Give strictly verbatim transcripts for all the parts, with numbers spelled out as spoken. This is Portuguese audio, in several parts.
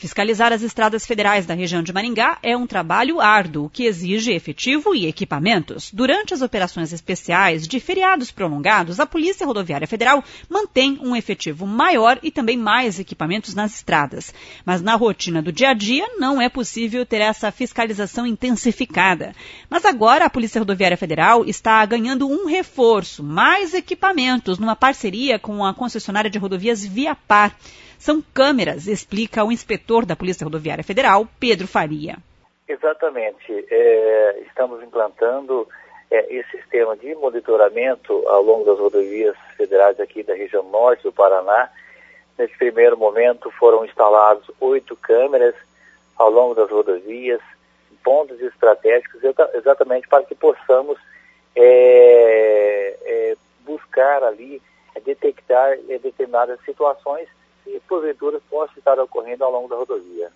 Fiscalizar as estradas federais da região de Maringá é um trabalho árduo que exige efetivo e equipamentos. Durante as operações especiais de feriados prolongados, a Polícia Rodoviária Federal mantém um efetivo maior e também mais equipamentos nas estradas. Mas na rotina do dia a dia não é possível ter essa fiscalização intensificada. Mas agora a Polícia Rodoviária Federal está ganhando um reforço, mais equipamentos, numa parceria com a concessionária de rodovias Viapar. São câmeras, explica o inspetor da Polícia Rodoviária Federal, Pedro Faria. Exatamente. É, estamos implantando é, esse sistema de monitoramento ao longo das rodovias federais aqui da região norte do Paraná. Nesse primeiro momento foram instalados oito câmeras ao longo das rodovias, pontos estratégicos, exatamente para que possamos é, é, buscar ali, é, detectar é, determinadas situações que porventura possam estar ocorrendo ao longo da rodovia.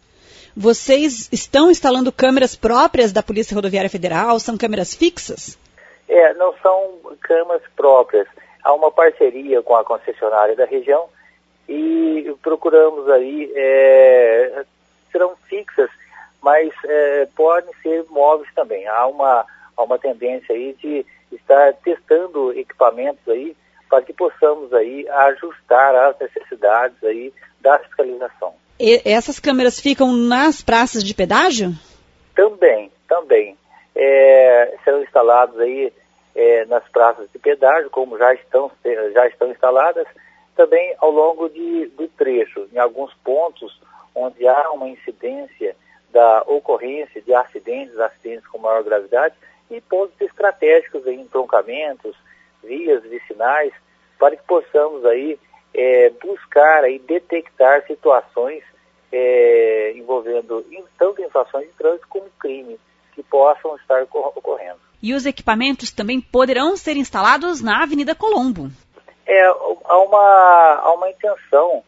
Vocês estão instalando câmeras próprias da Polícia Rodoviária Federal? São câmeras fixas? É, não são câmeras próprias. Há uma parceria com a concessionária da região e procuramos aí, é, serão fixas, mas é, podem ser móveis também. Há uma, há uma tendência aí de estar testando equipamentos aí para que possamos aí ajustar as necessidades aí da fiscalização. E essas câmeras ficam nas praças de pedágio? Também, também. É, serão instalados aí é, nas praças de pedágio, como já estão, já estão instaladas, também ao longo de, do trecho, em alguns pontos onde há uma incidência da ocorrência de acidentes, acidentes com maior gravidade, e pontos estratégicos em entroncamentos, vias vicinais, para que possamos aí é, buscar aí detectar situações é, envolvendo tanto infrações de trânsito como crime que possam estar ocorrendo. E os equipamentos também poderão ser instalados na Avenida Colombo. É, há uma, há uma intenção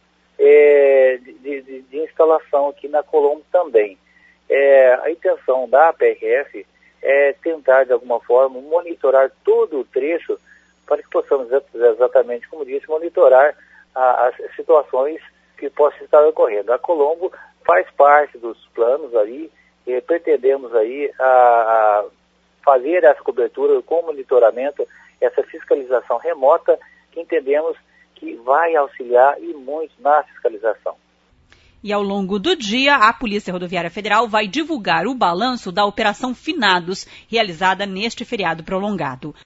é, de, de, de instalação aqui na Colombo também. É, a intenção da P R F é tentar, de alguma forma, monitorar todo o trecho para que possamos, exatamente como disse, monitorar a, as situações que possam estar ocorrendo. A Colombo faz parte dos planos aí e pretendemos aí a, a fazer essa cobertura com monitoramento, essa fiscalização remota, que entendemos que vai auxiliar e muito na fiscalização. E ao longo do dia, a Polícia Rodoviária Federal vai divulgar o balanço da Operação Finados, realizada neste feriado prolongado.